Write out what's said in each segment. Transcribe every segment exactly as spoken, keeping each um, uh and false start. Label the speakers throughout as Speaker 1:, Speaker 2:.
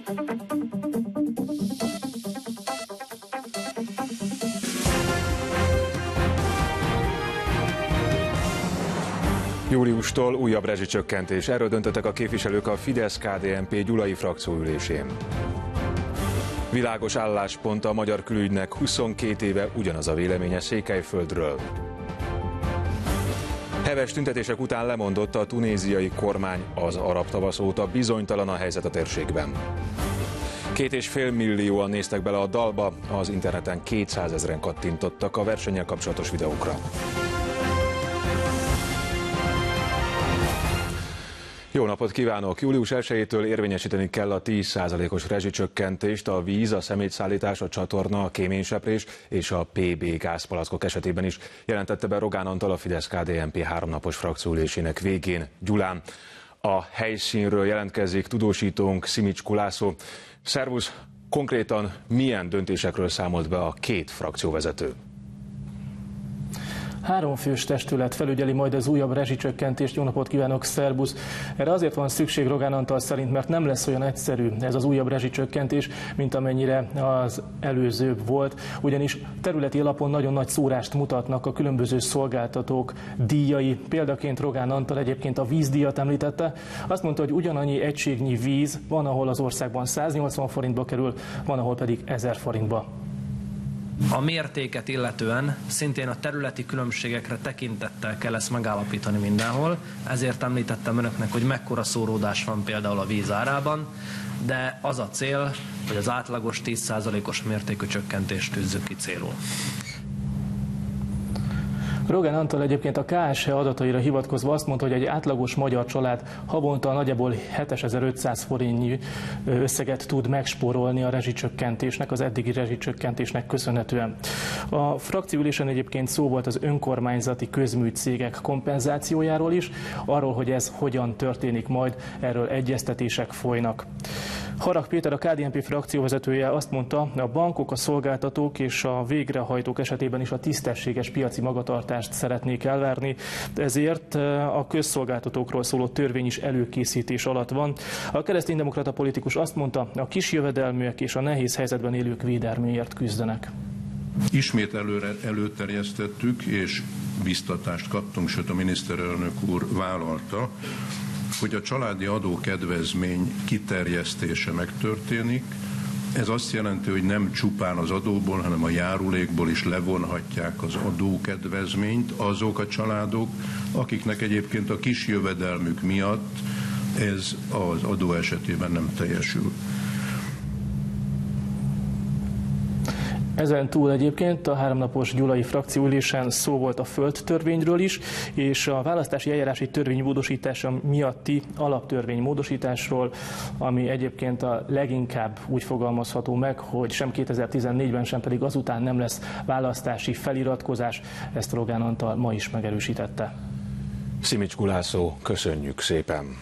Speaker 1: Júliustól újabb rezsicsökkentés. Erről döntöttek a képviselők a Fidesz-ká dé en pé gyulai frakcióülésén. Világos álláspont a magyar külügynek, huszonkét éve ugyanaz a véleménye Székelyföldről. Heves tüntetések után lemondott a tunéziai kormány, az arab tavasz óta bizonytalan a helyzet a térségben. Két és fél millióan néztek bele a dalba, az interneten kétszázezren kattintottak a versennyel kapcsolatos videókra. Jó napot kívánok! július elsejétől érvényesíteni kell a tíz százalékos rezsicsökkentést a víz, a szemétszállítás, a csatorna, a kéményseprés és a pé bé gázpalackok esetében is, jelentette be Rogán Antal, a Fidesz-ká dé en pé háromnapos frakcióülésének végén Gyulán. A helyszínről jelentkezik tudósítónk, Simics Kulászó. Szervusz! Konkrétan milyen döntésekről számolt be a két frakcióvezető?
Speaker 2: Három fős testület felügyeli majd az újabb rezsicsökkentést. Jó napot kívánok, szervusz! Erre azért van szükség Rogán Antal szerint, mert nem lesz olyan egyszerű ez az újabb rezsicsökkentés, mint amennyire az előző volt. Ugyanis területi alapon nagyon nagy szórást mutatnak a különböző szolgáltatók díjai. Példaként Rogán Antal egyébként a vízdíjat említette. Azt mondta, hogy ugyanannyi egységnyi víz van, ahol az országban száznyolcvan forintba kerül, van, ahol pedig ezer forintba.
Speaker 3: A mértéket illetően szintén a területi különbségekre tekintettel kell ezt megállapítani mindenhol, ezért említettem önöknek, hogy mekkora szóródás van például a víz árában, de az a cél, hogy az átlagos tíz százalékos mértékű csökkentést tűzzük ki célul.
Speaker 2: Rogán Antal egyébként a ká es há adataira hivatkozva azt mondta, hogy egy átlagos magyar család havonta nagyjából hétezer-ötszáz forintnyi összeget tud megspórolni a rezsicsökkentésnek, az eddigi rezsicsökkentésnek köszönhetően. A frakcióülésen egyébként szó volt az önkormányzati közműcégek kompenzációjáról is, arról, hogy ez hogyan történik majd, erről egyeztetések folynak. Harag Péter, a ká dé en pé frakcióvezetője azt mondta, a bankok, a szolgáltatók és a végrehajtók esetében is a tisztességes piaci magatartást szeretnék elvárni, ezért a közszolgáltatókról szóló törvény is előkészítés alatt van. A kereszténydemokrata politikus azt mondta, a kisjövedelműek és a nehéz helyzetben élők védelméért küzdenek.
Speaker 4: Ismét előre előterjesztettük, és biztatást kaptunk, sőt a miniszterelnök úr vállalta, hogy a családi adókedvezmény kiterjesztése megtörténik. Ez azt jelenti, hogy nem csupán az adóból, hanem a járulékból is levonhatják az adókedvezményt azok a családok, akiknek egyébként a kis jövedelmük miatt ez az adó esetében nem teljesül.
Speaker 2: Ezen túl egyébként a háromnapos gyulai frakcióülésen szó volt a földtörvényről is, és a választási eljárási törvény módosítása miatti alaptörvény módosításról, ami egyébként a leginkább úgy fogalmazható meg, hogy sem kétezer-tizennégyben, sem pedig azután nem lesz választási feliratkozás. Ezt Rogán Antal ma is megerősítette.
Speaker 1: Simics Kulászó, köszönjük szépen!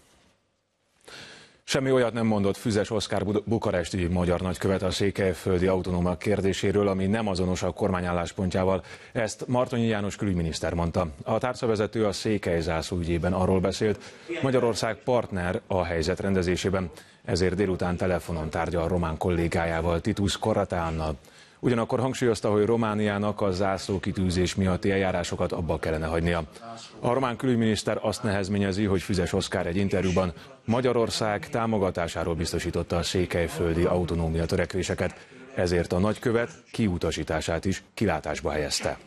Speaker 1: Semmi olyat nem mondott Füzes Oszkár bukaresti magyar nagykövet a székelyföldi autonómia kérdéséről, ami nem azonos a kormány álláspontjával. Ezt Martonyi János külügyminiszter mondta. A tárcavezető a székelyzászló ügyében arról beszélt, Magyarország partner a helyzet rendezésében, ezért délután telefonon tárgyal a román kollégájával, Titus Koratánnal. Ugyanakkor hangsúlyozta, hogy Romániának a zászlókitűzés miatti eljárásokat abba kellene hagynia. A román külügyminiszter azt nehezményezi, hogy Füzes Oszkár egy interjúban Magyarország támogatásáról biztosította a székelyföldi autonómia törekvéseket, ezért a nagykövet kiutasítását is kilátásba helyezte.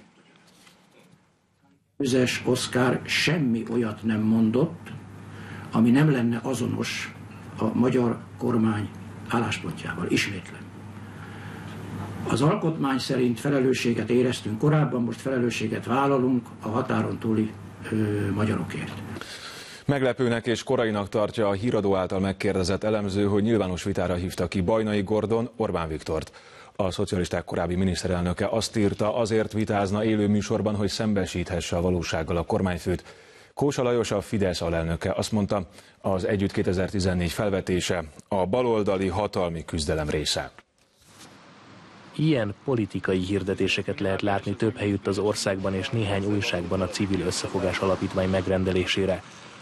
Speaker 5: Füzes Oszkár semmi olyat nem mondott, ami nem lenne azonos a magyar kormány álláspontjával. Ismétlem. Az alkotmány szerint felelősséget éreztünk korábban, most felelősséget vállalunk a határon túli ö, magyarokért.
Speaker 1: Meglepőnek és korainak tartja a Híradó által megkérdezett elemző, hogy nyilvános vitára hívta ki Bajnai Gordon Orbán Viktort. A szocialisták korábbi miniszterelnöke azt írta, azért vitázna élő műsorban, hogy szembesíthesse a valósággal a kormányfőt. Kósa Lajos, a Fidesz alelnöke azt mondta, az Együtt kétezer-tizennégy felvetése a baloldali hatalmi küzdelem része.
Speaker 6: Ilyen politikai hirdetéseket lehet látni több helyütt az országban és néhány újságban a Civil Összefogás Alapítvány megrendelésére.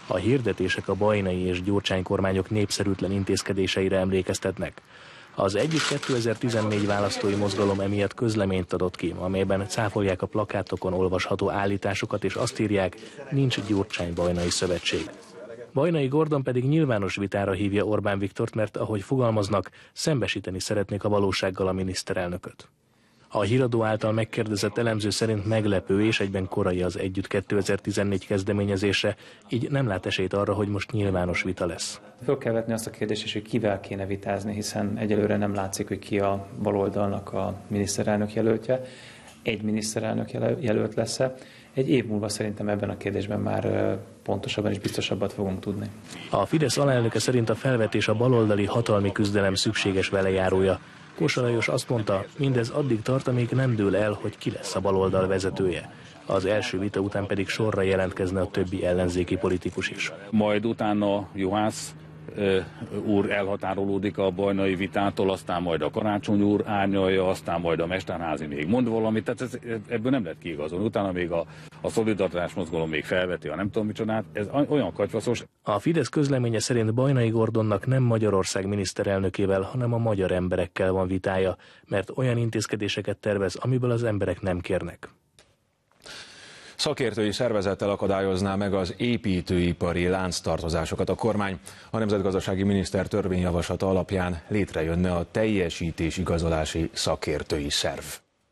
Speaker 6: A hirdetések a bajnai és Gyurcsány kormányok népszerűtlen intézkedéseire emlékeztetnek. Az Együtt kétezer-tizennégy választói mozgalom emiatt közleményt adott ki, amelyben cáfolják a plakátokon olvasható állításokat, és azt írják, nincs Gyurcsány-bajnai szövetség. Bajnai Gordon pedig nyilvános vitára hívja Orbán Viktort, mert ahogy fogalmaznak, szembesíteni szeretnék a valósággal a miniszterelnököt. A híradó által megkérdezett elemző szerint meglepő és egyben korai az Együtt kétezer-tizennégy kezdeményezése, így nem lát esélyt arra, hogy most nyilvános vita lesz.
Speaker 7: Föl kell vetni azt a kérdést is, hogy kivel kéne vitázni, hiszen egyelőre nem látszik, hogy ki a baloldalnak a miniszterelnök jelöltje. Egy miniszterelnök jelölt lesz-e. Egy év múlva szerintem ebben a kérdésben már pontosabban és biztosabbat fogunk tudni.
Speaker 6: A Fidesz alelnöke szerint a felvetés a baloldali hatalmi küzdelem szükséges velejárója. Kósa Lajos azt mondta, mindez addig tart, amíg nem dől el, hogy ki lesz a baloldal vezetője. Az első vita után pedig sorra jelentkezne a többi ellenzéki politikus is.
Speaker 8: Majd utána Juhász úr elhatárolódik a bajnai vitától, aztán majd a Karácsony úr árnyalja, aztán majd a Mesterházi még mond valamit, tehát ez, ebből nem lehet kiigazolni. Utána még a, a szolidaritás mozgalom még felveti a nem tudom micsodát, ez olyan katyvaszos.
Speaker 6: A Fidesz közleménye szerint Bajnai Gordonnak nem Magyarország miniszterelnökével, hanem a magyar emberekkel van vitája, mert olyan intézkedéseket tervez, amiből az emberek nem kérnek.
Speaker 1: Szakértői szervezettel akadályozná meg az építőipari lánctartozásokat a kormány. A nemzetgazdasági miniszter törvényjavaslata alapján létrejönne a teljesítésigazolási szakértői szerv.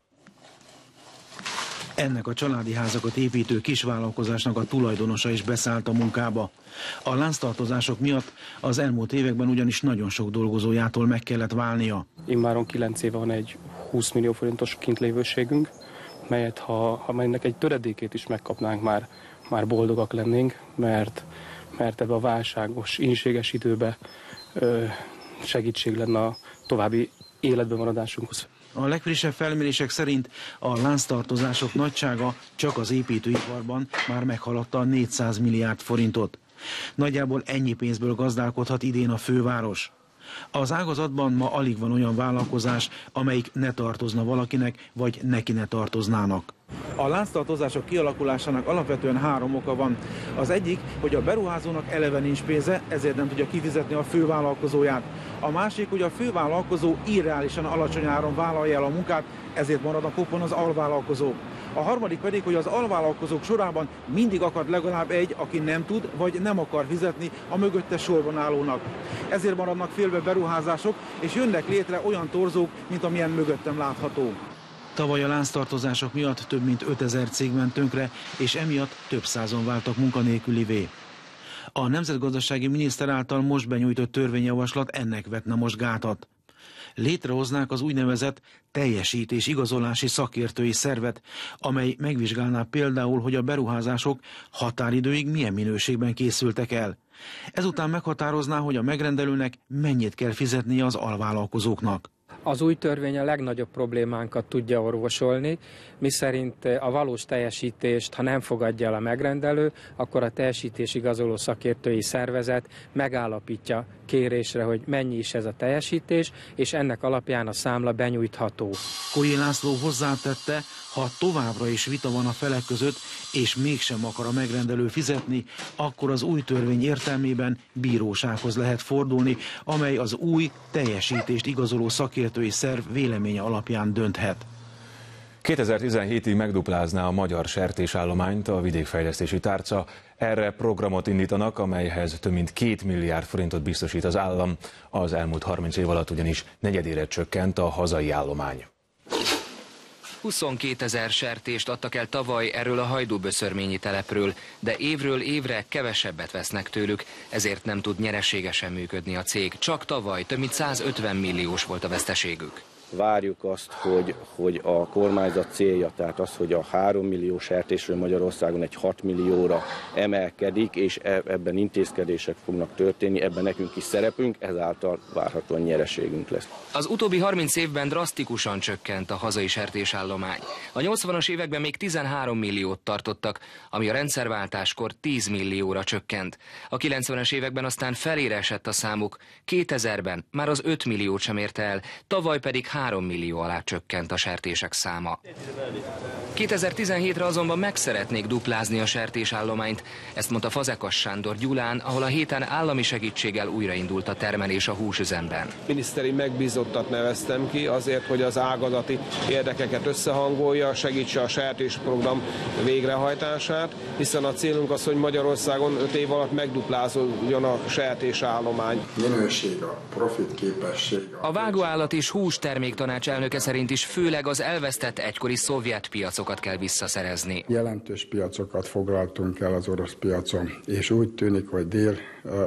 Speaker 9: Ennek a családi házakat építő kisvállalkozásnak a tulajdonosa is beszállt a munkába. A lánctartozások miatt az elmúlt években ugyanis nagyon sok dolgozójától meg kellett válnia.
Speaker 10: Immáron kilenc éve van egy húsz millió forintos kintlévőségünk, melyet ha, ha ennek egy töredékét is megkapnánk, már, már boldogak lennénk, mert, mert ebbe a válságos, ínséges időbe ö, segítség lenne a további életben maradásunkhoz.
Speaker 9: A legfrissebb felmérések szerint a lánctartozások nagysága csak az építőiparban már meghaladta a négyszáz milliárd forintot. Nagyjából ennyi pénzből gazdálkodhat idén a főváros. Az ágazatban ma alig van olyan vállalkozás, amelyik ne tartozna valakinek, vagy neki ne tartoznának. A lánctartozások kialakulásának alapvetően három oka van. Az egyik, hogy a beruházónak eleve nincs pénze, ezért nem tudja kifizetni a fővállalkozóját. A másik, hogy a fővállalkozó irreálisan alacsony áron vállalja el a munkát, ezért maradnak kopon az alvállalkozók. A harmadik pedig, hogy az alvállalkozók sorában mindig akad legalább egy, aki nem tud vagy nem akar fizetni a mögötte sorban állónak. Ezért maradnak félbe beruházások, és jönnek létre olyan torzók, mint amilyen mögöttem látható. Tavaly a lánctartozások miatt több mint ötezer cég ment tönkre, és emiatt több százan váltak munkanélkülivé. A nemzetgazdasági miniszter által most benyújtott törvényjavaslat ennek vetne most gátat. Létrehoznák az úgynevezett teljesítés igazolási szakértői szervet, amely megvizsgálná például, hogy a beruházások határidőig milyen minőségben készültek el. Ezután meghatározná, hogy a megrendelőnek mennyit kell fizetnie az alvállalkozóknak.
Speaker 11: Az új törvény a legnagyobb problémánkat tudja orvosolni, miszerint a valós teljesítést, ha nem fogadja el a megrendelő, akkor a teljesítésigazoló szakértői szervezet megállapítja kérésre, hogy mennyi is ez a teljesítés, és ennek alapján a számla benyújtható.
Speaker 9: Kolyé László hozzátette, ha továbbra is vita van a felek között, és mégsem akar a megrendelő fizetni, akkor az új törvény értelmében bírósághoz lehet fordulni, amely az új teljesítést igazoló szakértői szerv véleménye alapján dönthet.
Speaker 1: kétezer-tizenhétig megduplázná a magyar sertésállományt a vidékfejlesztési tárca. Erre programot indítanak, amelyhez több mint két milliárd forintot biztosít az állam. Az elmúlt harminc év alatt ugyanis negyedére csökkent a hazai állomány.
Speaker 12: huszonkétezer sertést adtak el tavaly erről a hajdúböszörményi telepről, de évről évre kevesebbet vesznek tőlük, ezért nem tud nyereségesen működni a cég. Csak tavaly több mint százötven milliós volt a veszteségük.
Speaker 13: Várjuk azt, hogy, hogy a kormányzat célja, tehát az, hogy a három millió sertésről Magyarországon egy hat millióra emelkedik, és ebben intézkedések fognak történni, ebben nekünk is szerepünk, ezáltal várhatóan nyereségünk lesz.
Speaker 12: Az utóbbi harminc évben drasztikusan csökkent a hazai sertésállomány. A nyolcvanas években még tizenhárom milliót tartottak, ami a rendszerváltáskor tíz millióra csökkent. A kilencvenes években aztán felére esett a számuk, kétezerben már az öt milliót sem érte el, tavaly pedig három millió alá csökkent a sertések száma. kétezer-tizenhétre azonban meg szeretnék duplázni a sertésállományt, ezt mondta Fazekas Sándor Gyulán, ahol a héten állami segítséggel újraindult a termelés a húsüzemben.
Speaker 14: Miniszteri megbízottat neveztem ki azért, hogy az ágazati érdekeket összehangolja, segítse a sertésprogram végrehajtását, hiszen a célunk az, hogy Magyarországon öt év alatt megduplázódjon a sertésállomány.
Speaker 15: Minőség, a profit képesség.
Speaker 12: A vágóállat és hús terméktanács elnöke szerint is főleg az elvesztett egykori szovjet piacokat kell visszaszerezni.
Speaker 15: Jelentős piacokat foglaltunk el az orosz piacon, és úgy tűnik, hogy dél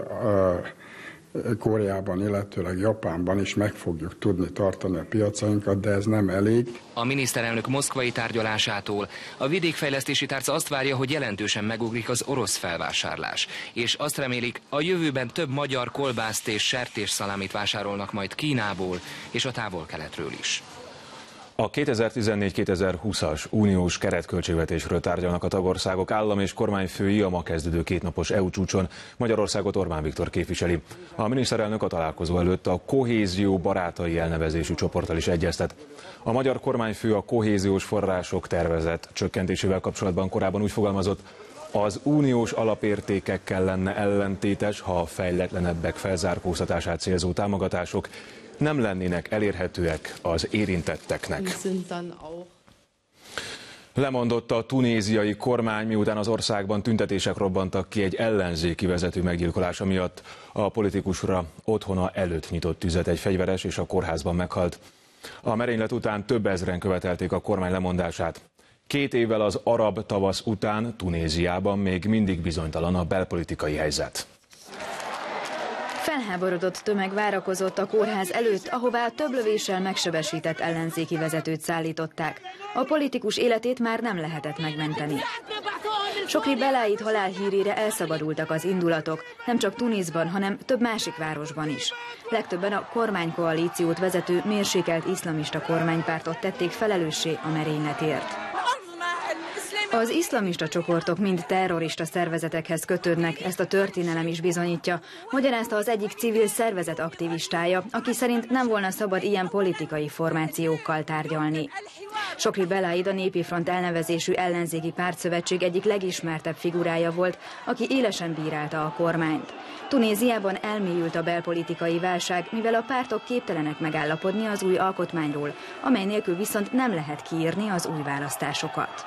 Speaker 15: Koreában, illetőleg Japánban is meg fogjuk tudni tartani a piacainkat, de ez nem elég.
Speaker 12: A miniszterelnök moszkvai tárgyalásától a vidékfejlesztési tárca azt várja, hogy jelentősen megugrik az orosz felvásárlás, és azt remélik, a jövőben több magyar kolbászt és sertésszalámit vásárolnak majd Kínából és a távol-keletről is.
Speaker 1: A kétezer-tizennégy kétezer-húszas uniós keretköltségvetésről tárgyalnak a tagországok, állam és kormányfői a ma kezdődő kétnapos é u csúcson. Magyarországot Orbán Viktor képviseli. A miniszterelnök a találkozó előtt a kohézió barátai elnevezésű csoporttal is egyeztet. A magyar kormányfő a kohéziós források tervezett csökkentésével kapcsolatban korábban úgy fogalmazott, az uniós alapértékekkel lenne ellentétes, ha a fejletlenebbek felzárkóztatását célzó támogatások nem lennének elérhetőek az érintetteknek. Lemondott a tunéziai kormány, miután az országban tüntetések robbantak ki egy ellenzéki vezető meggyilkolása miatt. A politikusra otthona előtt nyitott tüzet egy fegyveres, és a kórházban meghalt. A merénylet után több ezren követelték a kormány lemondását. Két évvel az arab tavasz után Tunéziában még mindig bizonytalan a belpolitikai helyzet.
Speaker 16: Felháborodott tömeg várakozott a kórház előtt, ahová több lövéssel megsebesített ellenzéki vezetőt szállították. A politikus életét már nem lehetett megmenteni. Sokri Beláid halálhírére elszabadultak az indulatok, nem csak Tunisban, hanem több másik városban is. Legtöbben a kormánykoalíciót vezető mérsékelt iszlamista kormánypártot tették felelőssé a merényletért. Az iszlamista csoportok mind terrorista szervezetekhez kötődnek, ezt a történelem is bizonyítja, magyarázta az egyik civil szervezet aktivistája, aki szerint nem volna szabad ilyen politikai formációkkal tárgyalni. Sokri Beláid a Népi Front elnevezésű ellenzéki pártszövetség egyik legismertebb figurája volt, aki élesen bírálta a kormányt. Tunéziában elmélyült a belpolitikai válság, mivel a pártok képtelenek megállapodni az új alkotmányról, amely nélkül viszont nem lehet kiírni az új választásokat.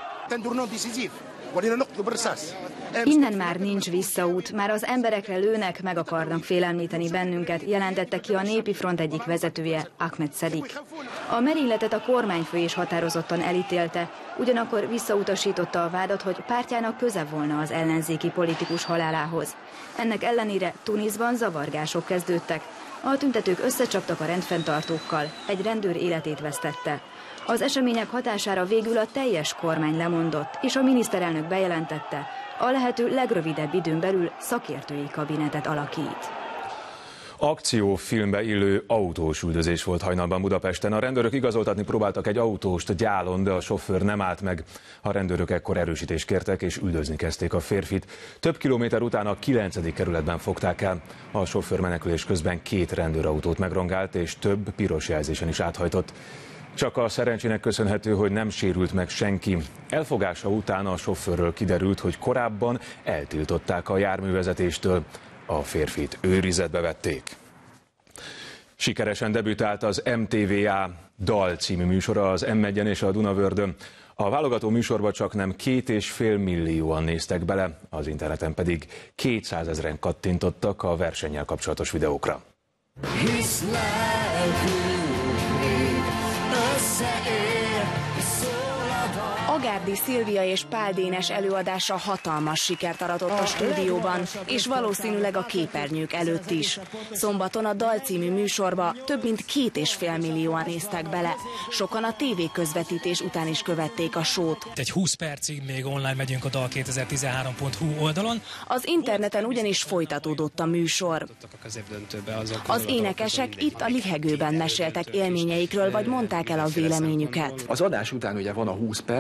Speaker 16: Innen már nincs visszaút, már az emberekre lőnek, meg akarnak félemlíteni bennünket, jelentette ki a Népi Front egyik vezetője, Ahmed Szedik. A merényletet a kormányfő is határozottan elítélte, ugyanakkor visszautasította a vádat, hogy pártjának köze volna az ellenzéki politikus halálához. Ennek ellenére Tunisban zavargások kezdődtek. A tüntetők összecsaptak a rendfenntartókkal, egy rendőr életét vesztette. Az események hatására végül a teljes kormány lemondott, és a miniszterelnök bejelentette, a lehető legrövidebb időn belül szakértői kabinetet alakít.
Speaker 1: Akciófilmbe illő autós üldözés volt hajnalban Budapesten. A rendőrök igazoltatni próbáltak egy autóst gyálon, de a sofőr nem állt meg. A rendőrök ekkor erősítést kértek, és üldözni kezdték a férfit. Több kilométer után a kilencedik kerületben fogták el. A sofőr menekülés közben két rendőrautót megrongált, és több piros jelzésen is áthajtott. Csak a szerencsének köszönhető, hogy nem sérült meg senki. Elfogása után a sofőrről kiderült, hogy korábban eltiltották a járművezetéstől. A férfit őrizetbe vették. Sikeresen debütált az em té vé á Dal című műsora az em egyen és a Dunavördön. A válogató műsorba csak nem két és fél millióan néztek bele, az interneten pedig kétszázezren kattintottak a versennyel kapcsolatos videókra.
Speaker 17: Hisz lelkünk még összeér, szól a dal.
Speaker 18: Agárdi Szilvia és Pál Dénes előadása hatalmas sikert aratott a stúdióban, és valószínűleg a képernyők előtt is. Szombaton a Dal című műsorba több mint két és fél millióan néztek bele. Sokan a tévé közvetítés után is követték a sót.
Speaker 19: Egy húsz percig még online megyünk a dal kétezer-tizenhárom pont hu oldalon.
Speaker 18: Az interneten ugyanis folytatódott a műsor. Az énekesek itt a Lihegőben meséltek élményeikről, vagy mondták el a véleményüket.
Speaker 20: Az adás után ugye van a húsz perc, amik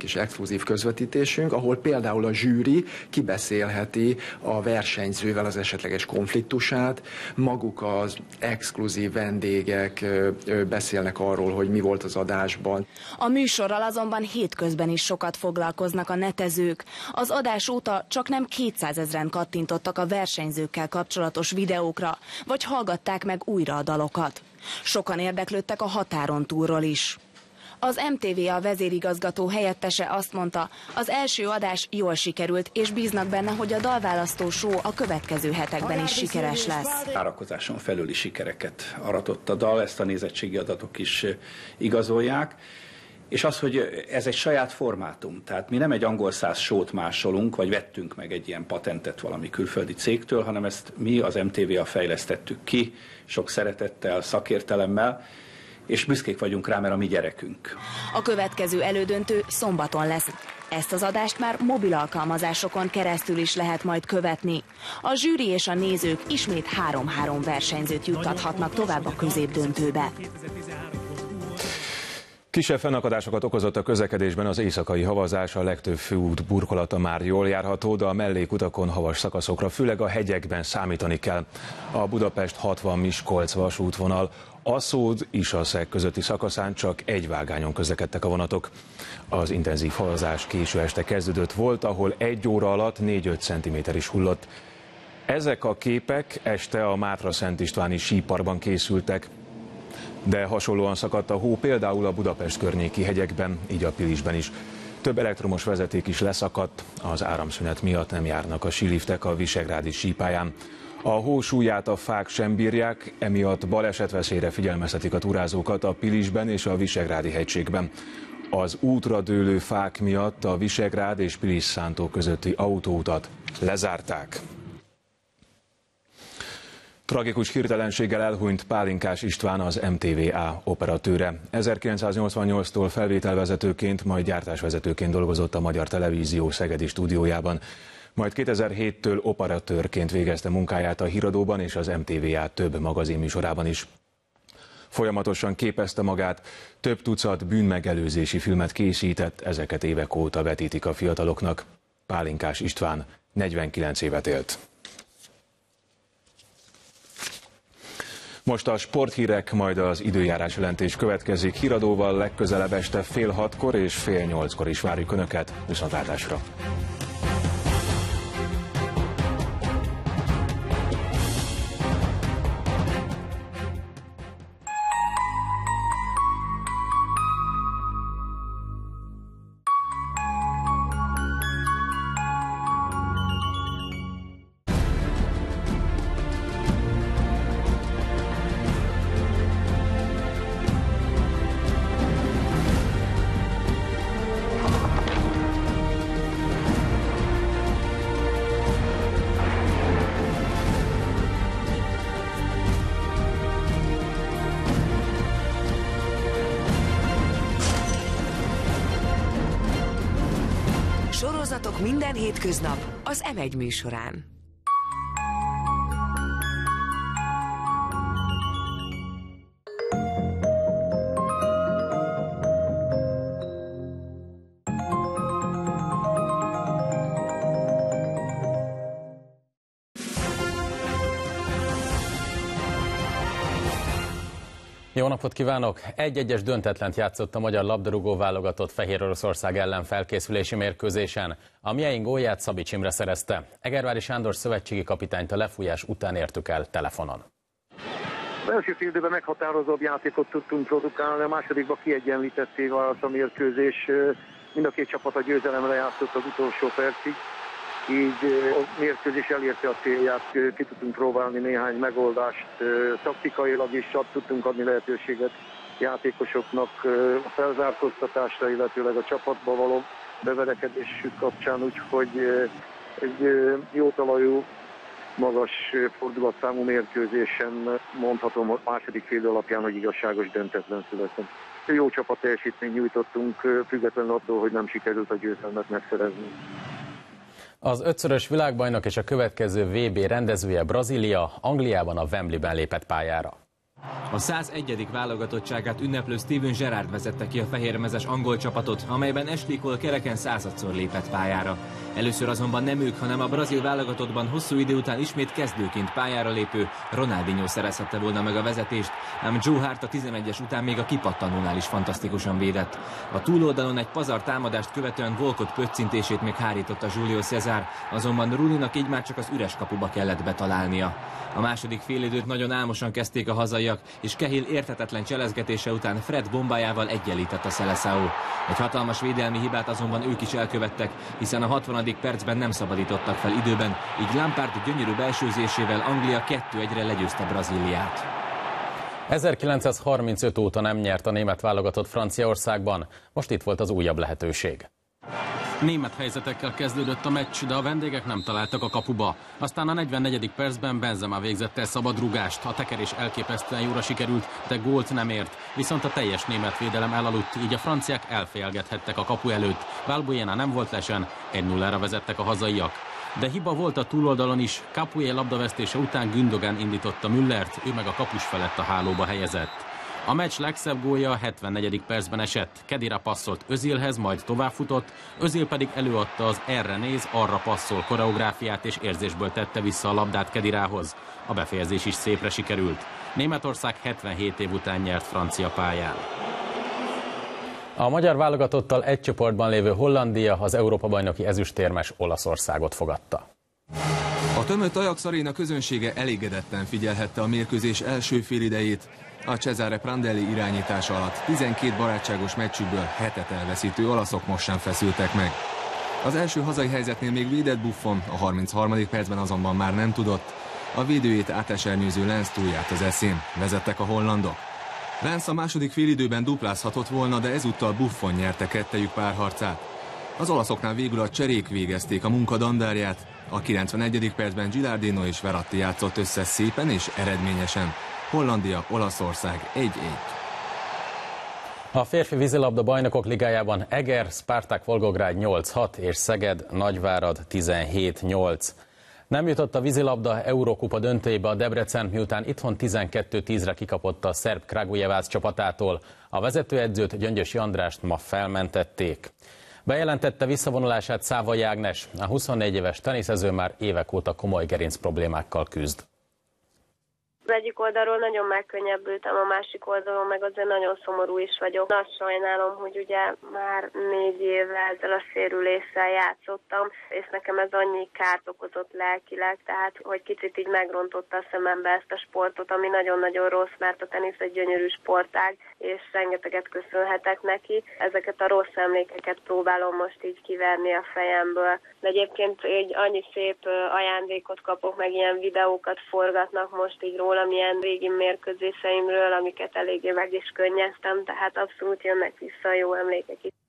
Speaker 20: kis exkluzív közvetítésünk, ahol például a zsűri kibeszélheti a versenyzővel az esetleges konfliktusát, maguk az exkluzív vendégek beszélnek arról, hogy mi volt az adásban.
Speaker 18: A műsorral azonban hétközben is sokat foglalkoznak a netezők. Az adás óta csak nem kétszázezren kattintottak a versenyzőkkel kapcsolatos videókra, vagy hallgatták meg újra a dalokat. Sokan érdeklődtek a határon túlról is. Az em té vé á vezérigazgató helyettese azt mondta, az első adás jól sikerült, és bíznak benne, hogy a dalválasztó show a következő hetekben is sikeres lesz.
Speaker 21: Várakozáson felüli sikereket aratott a dal, ezt a nézettségi adatok is igazolják. És az, hogy ez egy saját formátum, tehát mi nem egy angol száz show-t másolunk, vagy vettünk meg egy ilyen patentet valami külföldi cégtől, hanem ezt mi az em té vé á fejlesztettük ki, sok szeretettel, szakértelemmel, és büszkék vagyunk rá, mert a mi gyerekünk.
Speaker 18: A következő elődöntő szombaton lesz. Ezt az adást már mobil alkalmazásokon keresztül is lehet majd követni. A zsűri és a nézők ismét három-három versenyzőt juttathatnak tovább a középdöntőbe.
Speaker 1: Kisebb fennakadásokat okozott a közlekedésben az éjszakai havazás, a legtöbb főút burkolata már jól járható, de a mellékutakon havas szakaszokra, főleg a hegyekben számítani kell. A Budapest hatvan Miskolc vasútvonal Aszód-Isaszeg közötti szakaszán csak egy vágányon közlekedtek a vonatok. Az intenzív havazás késő este kezdődött, volt, ahol egy óra alatt négy-öt centiméter is hullott. Ezek a képek este a Mátra-Szent Istváni síparkban készültek. De hasonlóan szakadt a hó például a Budapest környéki hegyekben, így a Pilisben is. Több elektromos vezeték is leszakadt, az áramszünet miatt nem járnak a síliftek a visegrádi sípályán. A hó súlyát a fák sem bírják, emiatt balesetveszélyre figyelmeztetik a túrázókat a Pilisben és a Visegrádi hegységben. Az útra dőlő fák miatt a Visegrád és Pilis-Szántó közötti autóutat lezárták. Tragikus hirtelenséggel elhunyt Pálinkás István, az em té vé á operatőre. ezerkilencszáznyolcvannyolctól felvételvezetőként, majd gyártásvezetőként dolgozott a Magyar Televízió szegedi stúdiójában. Majd kétezer-héttől operatőrként végezte munkáját a Híradóban és az em té vé á több magazinműsorában is. Folyamatosan képezte magát, több tucat bűnmegelőzési filmet készített, ezeket évek óta vetítik a fiataloknak. Pálinkás István negyvenkilenc évet élt. Most a sporthírek, majd az időjárás jelentés következik. Híradóval legközelebb este fél hatkor és fél nyolckor is várjuk Önöket. Viszontlátásra!
Speaker 22: Sorozatok minden hétköznap az em egy műsorán.
Speaker 23: Jó napot kívánok! Egy-egyes döntetlent játszott a magyar labdarúgó válogatott Fehéroroszország ellen felkészülési mérkőzésen. A mieink gólját Szabics Imre szerezte. Egervári Sándor szövetségi kapitányt a lefújás után értük el telefonon.
Speaker 24: Az első fél időben meghatározóbb játékot tudtunk produkálni, a másodikban kiegyenlítetté vált a mérkőzés. Mind a két csapat a győzelemre játszott az utolsó percig. Így a mérkőzés elérte a célját, ki tudtunk próbálni néhány megoldást, taktikailag is tudtunk adni lehetőséget játékosoknak a felzárkóztatásra, illetőleg a csapatba való beverekedésük kapcsán, úgyhogy egy jó talajú, magas fordulatszámú mérkőzésen mondhatom a második fél alapján, hogy igazságos döntetlen született. Jó csapat teljesítményt nyújtottunk, függetlenül attól, hogy nem sikerült a győzelmet megszerezni.
Speaker 23: Az ötszörös világbajnok és a következő vé bé rendezője Brazília Angliában a Wembleyben lépett pályára.
Speaker 2: A százegyedik válogatottságát ünneplő Steven Gerrard vezette ki a fehérmezes angol csapatot, amelyben Ashley Cole kereken századszor lépett pályára. Először azonban nem ők, hanem a brazil válogatottban hosszú idő után ismét kezdőként pályára lépő Ronaldinho szerezhette volna meg a vezetést, ám Joe Hart a tizenegyes után még a kipattanónál is fantasztikusan védett. A túloldalon egy pazar támadást követően Walcott pöccintését még hárította Julio César, azonban Rooneynak így már csak az üres kapuba kellett betalálnia. A második félidőt nagyon álmosan kezdték a hazaiak, és Cahill érthetetlen cselezgetése után Fred bombájával egyenlített a Seleção. Egy hatalmas védelmi hibát azonban ők is elkövettek, hiszen a hatvanadik percben nem szabadítottak fel időben, így Lampard gyönyörű belsőzésével Anglia kettő egyre legyőzte Brazíliát.
Speaker 23: ezerkilencszázharmincöt óta nem nyert a német válogatott Franciaországban, most itt volt az újabb lehetőség.
Speaker 3: Német helyzetekkel kezdődött a meccs, de a vendégek nem találtak a kapuba. Aztán a negyvennegyedik percben Benzema végzett el szabadrúgást. A tekerés elképesztően jóra sikerült, de gólt nem ért. Viszont a teljes német védelem elaludt, így a franciák elfejelgethettek a kapu előtt. Valbuena nem volt lesen, egy nullára vezettek a hazaiak. De hiba volt a túloldalon is. Capué labdavesztése után Gündogan indította Müllert, ő meg a kapus felett a hálóba helyezett. A meccs legszebb gólja a hetvennegyedik percben esett. Khedira passzolt Özilhez, majd továbbfutott, Özil pedig előadta az erre néz, arra passzol koreográfiát, és érzésből tette vissza a labdát Khedirához. A befejezés is szépre sikerült. Németország hetvenhét év után nyert francia pályán.
Speaker 23: A magyar válogatottal egy csoportban lévő Hollandia az Európa-bajnoki ezüstérmes Olaszországot fogadta.
Speaker 4: A tömött Ajax Aréna közönsége elégedetten figyelhette a mérkőzés első félidejét. A Cesare Prandelli irányítása alatt tizenkét barátságos meccsükből hetet elveszítő olaszok most sem feszültek meg. Az első hazai helyzetnél még védett Buffon, a harmincharmadik percben azonban már nem tudott. A védőjét átesernyőző Lens túljárt az eszén, vezettek a hollandok. Lens a második félidőben duplázhatott volna, de ezúttal Buffon nyerte kettejük párharcát. Az olaszoknál végül a cserék végezték a munka dandárját. A kilencvenegyedik percben Gilardino és Verratti játszott össze szépen és eredményesen. Hollandia, Olaszország egy egy.
Speaker 23: A férfi vízilabda bajnokok ligájában Eger, Spartak Volgográd nyolc hat és Szeged Nagyvárad tizenhét nyolc. Nem jutott a vízilabda Eurókupa döntőjébe a Debrecen, miután itthon tizenkettő tízre kikapott a szerb Kragujevac csapatától. A vezetőedzőt, Gyöngyösi Andrást ma felmentették. Bejelentette visszavonulását Szávai Ágnes. A huszonnégy éves teniszező már évek óta komoly gerinc problémákkal küzd.
Speaker 5: Az egyik oldalról nagyon megkönnyebbültem, a másik oldalon meg azért nagyon szomorú is vagyok. Azt sajnálom, hogy ugye már négy évvel ezzel a sérüléssel játszottam, és nekem ez annyi kárt okozott lelkileg, tehát hogy kicsit így megrontotta a szemembe ezt a sportot, ami nagyon-nagyon rossz, mert a tenisz egy gyönyörű sportág, és rengeteget köszönhetek neki. Ezeket a rossz emlékeket próbálom most így kiverni a fejemből. De egyébként így annyi szép ajándékot kapok, meg ilyen videókat forgatnak most így róla, amilyen régi mérkőzéseimről, amiket eléggé meg is könnyeztem, tehát abszolút jönnek vissza a jó emlékek is.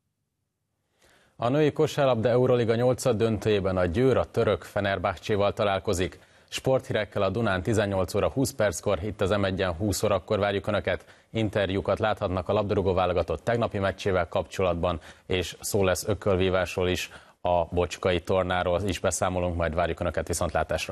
Speaker 23: A női kosárlabda Euroliga nyolcad döntőjében a Győr a török Fenerbahcséval találkozik. Sporthírekkel a Dunán tizennyolc óra húsz perckor, itt az em egyen húsz órakor várjuk Önöket. Interjúkat láthatnak a labdarúgó válogatott tegnapi meccsével kapcsolatban, és szó lesz ökölvívásról is, a bocskai tornáról is beszámolunk, majd várjuk Önöket viszontlátásra.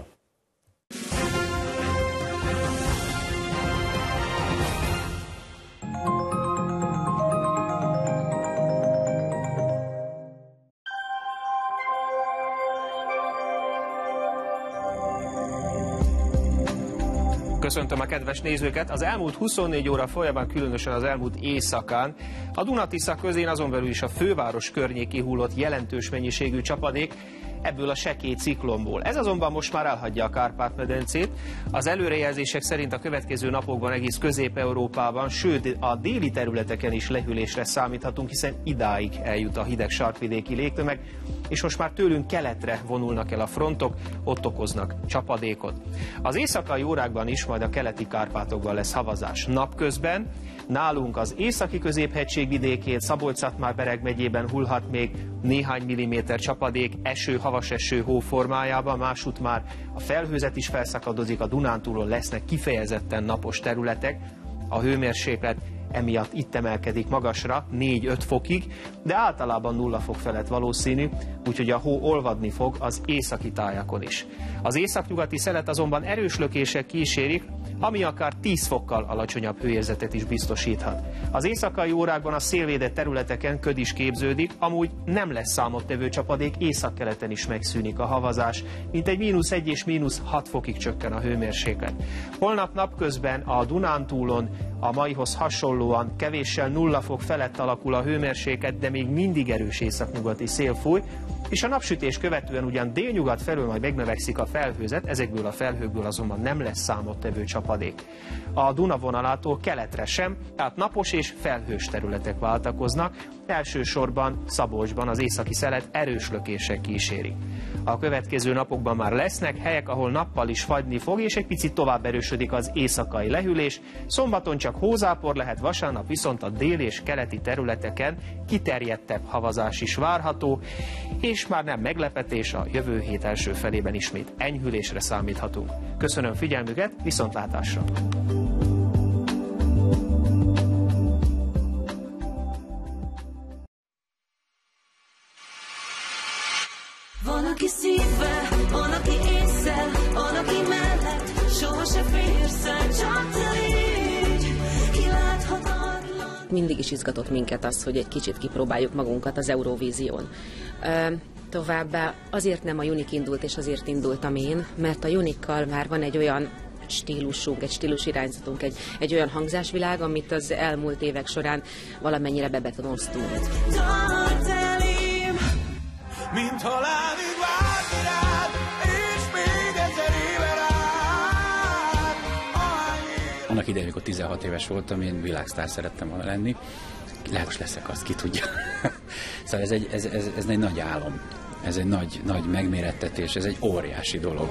Speaker 25: Köszöntöm a kedves nézőket! Az elmúlt huszonnégy óra folyamán, különösen az elmúlt éjszakán a Duna-Tisza közén, azon belül is a főváros környékén hullott jelentős mennyiségű csapadék, ebből a sekély ciklonból. Ez azonban most már elhagyja a Kárpát-medencét. Az előrejelzések szerint a következő napokban egész Közép-Európában, sőt a déli területeken is lehűlésre számíthatunk, hiszen idáig eljut a hideg sarkvidéki légtömeg, és most már tőlünk keletre vonulnak el a frontok, ott okoznak csapadékot. Az éjszakai órákban is majd a keleti Kárpátokban lesz havazás. Napközben nálunk az északi középhegység vidékén, Szabolcs-Szatmár-Bereg megyében hullhat még néhány milliméter csapadék, eső, havas eső, hó formájában, másút már a felhőzet is felszakadozik, a Dunántúlon lesznek kifejezetten napos területek, a hőmérséklet emiatt itt emelkedik magasra, négy-öt fokig, de általában nulla fok felett valószínű, úgyhogy a hó olvadni fog az északi tájakon is. Az északnyugati szelet azonban erős lökések kísérik, ami akár tíz fokkal alacsonyabb hőérzetet is biztosíthat. Az éjszakai órákban a szélvédett területeken köd is képződik, amúgy nem lesz számottevő csapadék, északkeleten is megszűnik a havazás, mint egy mínusz egy és mínusz hat fokig csökken a hőmérséklet. Holnap napközben a Dunántúlon a maihoz hasonlóan kevéssel nulla fok felett alakul a hőmérséklet, de még mindig erős északnyugati szél fúj, és a napsütés követően ugyan délnyugat felől majd megnövekszik a felhőzet, ezekből a felhőkből azonban nem lesz számottevő csapadék. A Duna vonalától keletre sem, tehát napos és felhős területek váltakoznak, elsősorban Szabolcsban az északi szelet erős lökések kísérik. A következő napokban már lesznek helyek, ahol nappal is fagyni fog, és egy picit tovább erősödik az éjszakai lehűlés. Szombaton csak hózápor lehet, vasárnap viszont a déli és keleti területeken kiterjedtebb havazás is várható, és már nem meglepetés, a jövő hét első felében ismét enyhülésre számíthatunk. Köszönöm figyelmüket, viszontlátásra!
Speaker 17: Van, aki szívvel, van, aki ésszel, van, aki mellett, sohasem férsz el, csak te légy, kiláthatatlan.
Speaker 6: Mindig is izgatott minket az, hogy egy kicsit kipróbáljuk magunkat az Eurovízión. Továbbá azért nem a Junik indult, és azért indultam én, mert a Junikkal már van egy olyan stílusunk, egy stílusirányzatunk, egy, egy olyan hangzásvilág, amit az elmúlt évek során valamennyire bebetonoztunk.
Speaker 17: Mint halálig várni rád, és még ezer éve rád.
Speaker 7: Annak idején, amikor tizenhat éves voltam, én világsztár szerettem volna lenni. Lehet, leszek, azt ki tudja. Szóval ez egy, ez, ez, ez egy nagy álom, ez egy nagy, nagy megmérettetés, ez egy óriási dolog.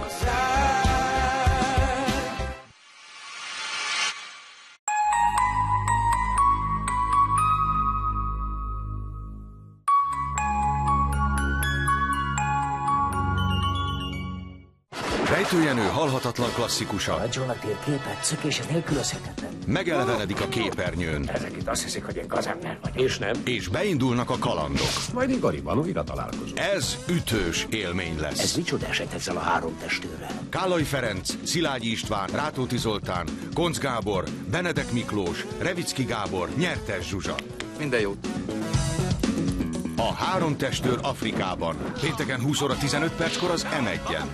Speaker 8: Rejtő Jenő halhatatlan klasszikusa.
Speaker 10: A John térképet szökés, ez nélkülözhetetlen.
Speaker 8: Megelevenedik a képernyőn.
Speaker 10: Ezek itt azt hiszik, hogy én gazember vagyok. És nem.
Speaker 8: És beindulnak a kalandok.
Speaker 10: Majd Igariban újra találkozunk.
Speaker 8: Ez ütős élmény lesz.
Speaker 10: Ez micsoda eset ezzel a három testőrrel?
Speaker 8: Kállai Ferenc, Szilágyi István, Rátóti Zoltán, Koncz Gábor, Benedek Miklós, Revicki Gábor, Nyertes Zsuzsa.
Speaker 10: Minden jót.
Speaker 8: A három testőr Afrikában. Pénteken húsz óra tizenöt perckor az em egyen.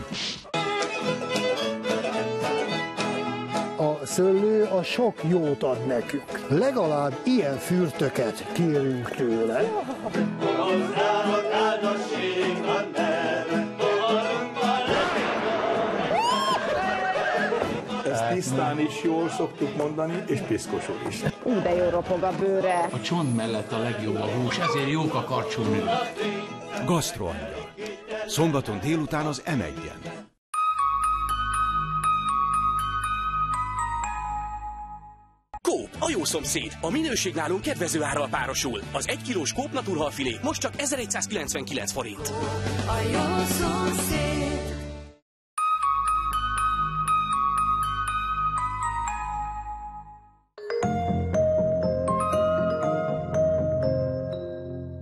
Speaker 11: A szőlő a sok jót ad nekünk. Legalább ilyen fürtöket kérünk tőle.
Speaker 26: Ezt tisztán is jól szoktuk mondani, és piszkosul is.
Speaker 27: Ú, de jó ropog a bőre.
Speaker 3: A csont mellett a legjobb a hús, ezért jók a karcsú nők.
Speaker 8: Gasztroangyal. Szombaton délután az em egyen.
Speaker 28: Coop, a jó szomszéd. A minőség nálunk kedvező árral párosul. Az egy kilós Coop naturhalfilé most csak ezeregyszázkilencvenkilenc forint.
Speaker 17: A jó szomszéd.